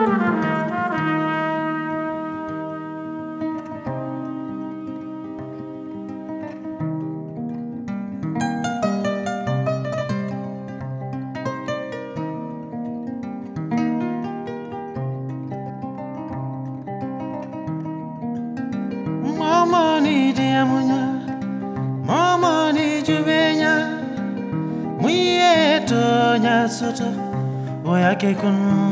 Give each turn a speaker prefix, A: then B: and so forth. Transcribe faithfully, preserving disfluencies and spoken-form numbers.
A: Mama ni diamunya, mama ni jubenya, muyeto nya soto, oyake kun.